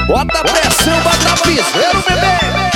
Bota pressão, bota piseiro, bebê.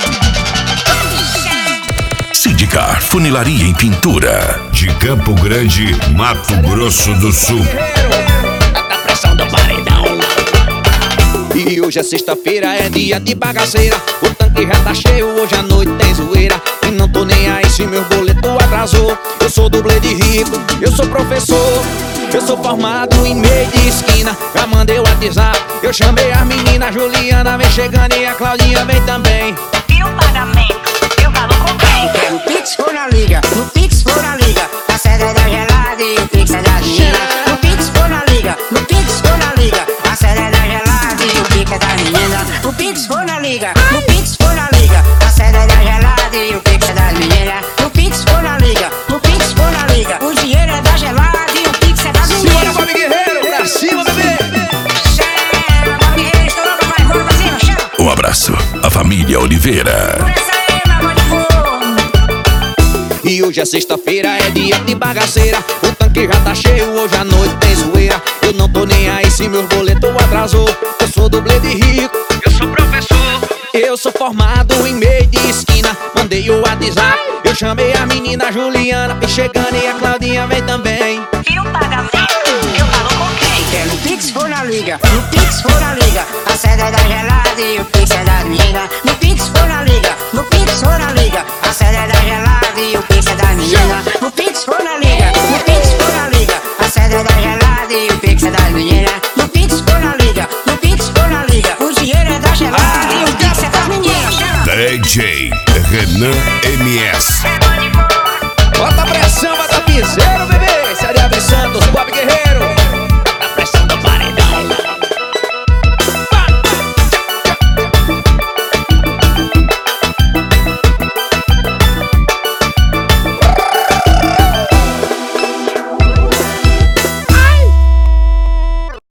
Sidicar Funilaria em Pintura, de Campo Grande, Mato Grosso do Sul. Bota pressão do paredão. E hoje é sexta-feira, é dia de bagaceira. O tanque já tá cheio, hoje à noite tem zoeira. E não tô nem aí se meu boleto atrasou. Eu sou dublê de rico, eu sou professor. Eu sou formado em meio de esquina. Já mandei o WhatsApp, eu chamei a menina. A Juliana vem chegando e a Claudinha vem também. E o pagamento, eu falo com quem? No Pix for na liga, no Pix for na liga. A sede é da gelada e o Pix é da menina. No Pix for na liga, no Pix for na liga. A sede é da gelada e o Pix é da menina. No Pix for na liga, no Pix for na liga. A sede é da gelada e o Pix é da menina. No Pix for na liga, no Pix for na liga. O dinheiro é da gelada e o Pix é da menina. Simbora, Bob Guerreiro, pra cima, bebê. Chama, Bob Guerreiro, estourou com a mais boa, Brasil, chama. um abraço à família Oliveira. Por essa aí, meu amor de fogo. E hoje é sexta-feira, é dia de bagaceira. O tanque já tá cheio, hoje à noite tem zoeira. Eu não tô nem aí se meu boleto atrasou. Eu sou dublê de rico, eu sou professor. Eu sou formado em meio de esquina. Mandei o WhatsApp, eu chamei a menina Juliana. E chegando e a Claudinha vem também. E o pagamento, eu falo com quem? É no Pix for na liga, no Pix for na liga. A sede é da gelada e o Pix é da menina. No Pix for na liga, no Pix for na liga. A sede é da gelada e o Pix é da menina. No Pix for na liga, no Pix for na liga. A sede é da gelada e o Pix